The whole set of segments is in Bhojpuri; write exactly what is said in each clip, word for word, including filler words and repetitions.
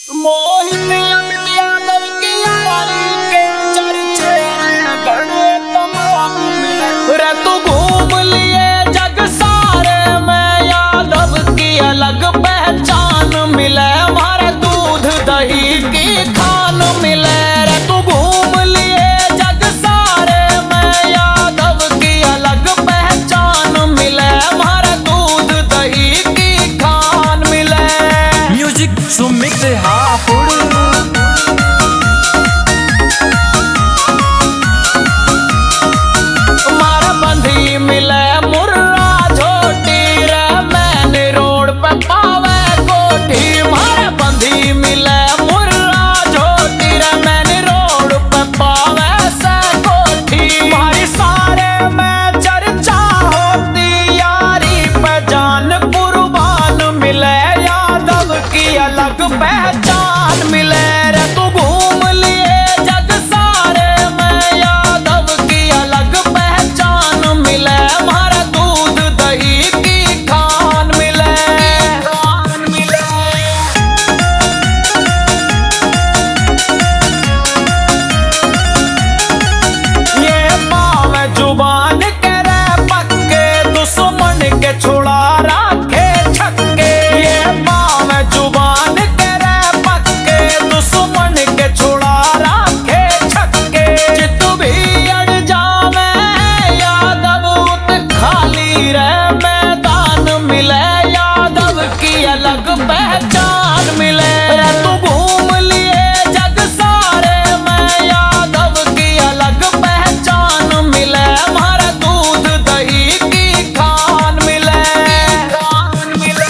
मोहित अमित यादव की यारी के चर्चे गणे तमाम मिले रे तू घूम लिए जग सारे में यादव की अलग पहचान मिले हमारे दूध दही की खान मिले रे तू घूम लिए जग सारे में यादव की अलग पहचान मिले हमारे दूध दही की खान मिले। म्यूजिक सुमित हापुड़ मारा बंधी मिले मुर्रा झोटी रे मैंने रोड पे पावे कोठी मारा बंधी मिले मुर्रा झोटी रे मैंने रोड पे पावे से कोठी मारी सारे में चर्चा होती यारी पे जान कुर्बान मिले यादव की अलग पहचान मिले रे तू घूम लिए जग सारे में यादव की अलग पहचान मिले हमारा दूध दही की खान मिले खान मिले। ये पावे जुबान के रे पक्के दुश्मन के छुड़ा रखे छक्के ये पावे जुबान के रे पक्के दुश्मन के छुड़ा रखे छक्के चित भी अड़ जावे यादव उत खाली रे मैदान मिले यादव की अलग पहचान मिले रे तू घूम लिए जग सारे में यादव की अलग पहचान मिले हमारा दूध दही की खान मिले खान मिले।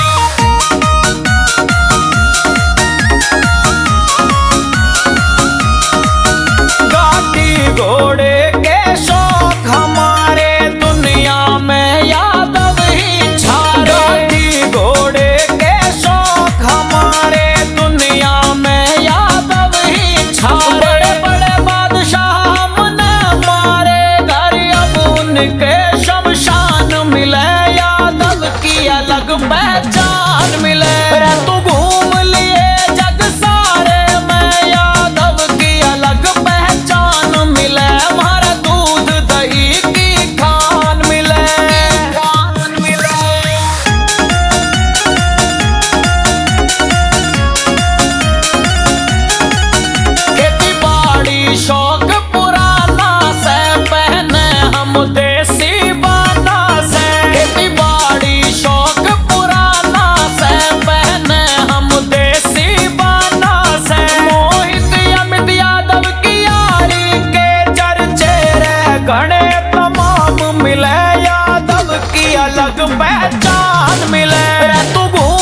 गाड़ी घोड़े के शौक हमारे दुनिया में यादव ही छारे गाड़ी घोड़े के शौक हमारे दुनिया में यादव ही छारे बड़े बड़े बादशाह हमने मारे घर अब उनके शमशान मिले यादव की अलग पहचान मिले रे तू घूम लिए जग सारे में यादव की अलग पहचान मिले हमारा दूध दही की खान मिले खान मिले। खेती बाड़ी शौक पुराना से पहने हम देसी बाना से खेती बाड़ी शौक पुराना से पहने हम देसी बाना से मोहित अमित यादव की यारी के चर्चे रे गणे तमाम मिले यादव की अलग पहचान मिले रे तू